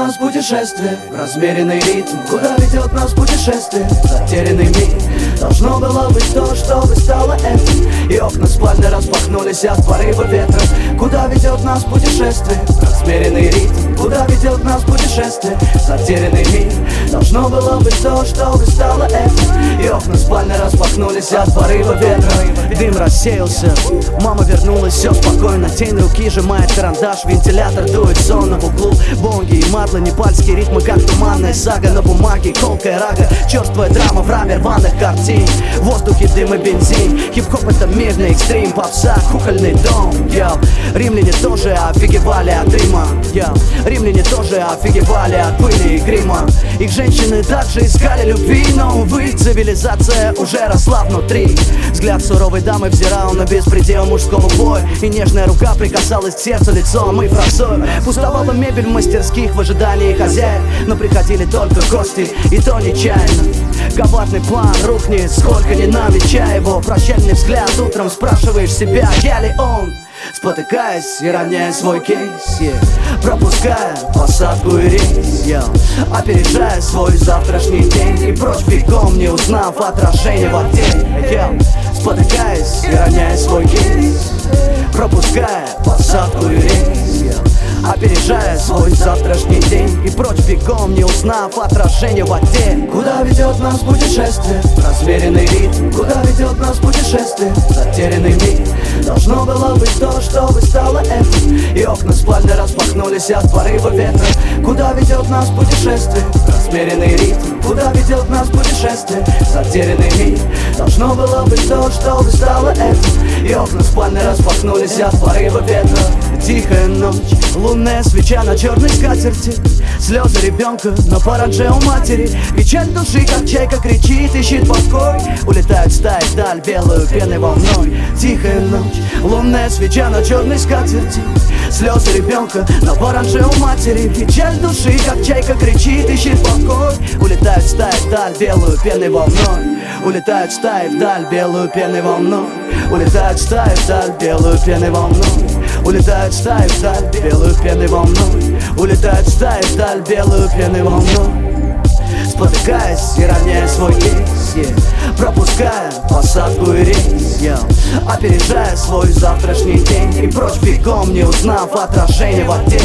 нас путешествие, размеренный ритм, куда ведет нас путешествие, затерянный мир. Должно было быть то, чтобы стало этим, и окна спальни распахнулись от порыва ветра. Куда ведет нас путешествие, размеренный ритм, куда ведет нас путешествие, затерянный мир. Должно было быть то, чтобы стало этим, и окна спальни распахнулись от порыва ветра. Дым рассеялся, мама вернулась, все спокойно. Тень руки сжимает карандаш, вентилятор дует сонно в углу. Бонги и матлы, непальские ритмы, как туманная сага. На бумаге колкая рага, черствая драма в раме рваных картин. В воздухе дым и бензин, хип-хоп это мирный экстрим, попса, кукольный дом. Йоу. Римляне тоже офигевали от Рима. Йоу. Римляне тоже офигевали от пыли и грима. Их женщины также искали любви, но, увы, цивилизация уже росла внутри. Взгляд суровой дамы взирал на беспредел мужского боя, и нежная рука прикасалась к сердцу, лицом и фразой. Пустовала мебель в мастерских в ожидании хозяев, но приходили только гости, и то нечаянно. Коварный план рухнет, сколько не намечая его. Прощальный взгляд, утром спрашиваешь себя, я ли он? Спотыкаясь и роняя свой кейс, пропуская посадку и рейс, опережая свой завтрашний день, и прочь бегом, не узнав отражение в воде. Спотыкаясь и роняя свой кейс, пропуская посадку и рейс, опережая свой завтрашний день, и прочь бегом, не узнав отражение в воде. Куда ведет нас путешествие, размеренный ритм, куда ведет нас путешествие, затерянный мир. Должно было быть то, чтобы стало этим, и окна спальни распахнулись от порыва ветра. Куда ведет нас путешествие, размеренный ритм, куда ведет нас путешествие, затерянный мир. Должно было быть то, чтобы стало этим, и окна спальни распахнулись от порыва ветра. Тихая ночь, лунная свеча на черной скатерти, слезы ребенка на паранже у матери. Печаль души, как чайка кричит, ищет покой. Улетают стаи вдаль белую пеной волной. Тихая ночь, лунная свеча на черной скатерти, слезы ребенка на паранже у матери. Печаль души, как чайка кричит, ищет покой. Улетают стаи вдаль белую пеной волной. Улетают стаи вдаль белую пеной волной. Улетают стаи вдаль белую пеной волной. Улетают стаи вдаль белую пеной волной. Улетают стаи вдаль белую пеной волной. Спотыкаясь и роняя свой кейс, пропуская посадку и рейс, опережая свой завтрашний день, и прочь бегом, не узнав отражение в воде.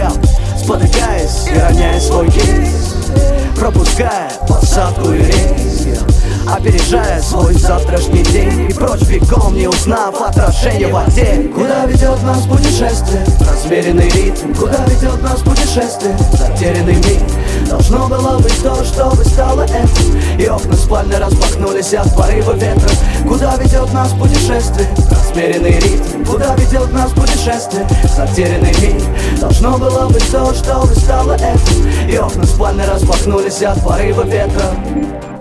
Спотыкаясь и роняя свой кейс, пропуская посадку и рейс, опережая свой завтрашний день, и прочь бегом, не узнав отражение в воде. Куда ведет нас путешествие, размеренный ритм, куда ведет нас путешествие, затерянный мир. Должно было быть то, чтобы стало этим, и окна спальни распахнулись от порыва ветра. Куда ведет нас путешествие, размеренный ритм, куда ведет нас путешествие, затерянный мир. Должно было быть то, чтобы стало этим, и окна спальни распахнулись от порыва ветра.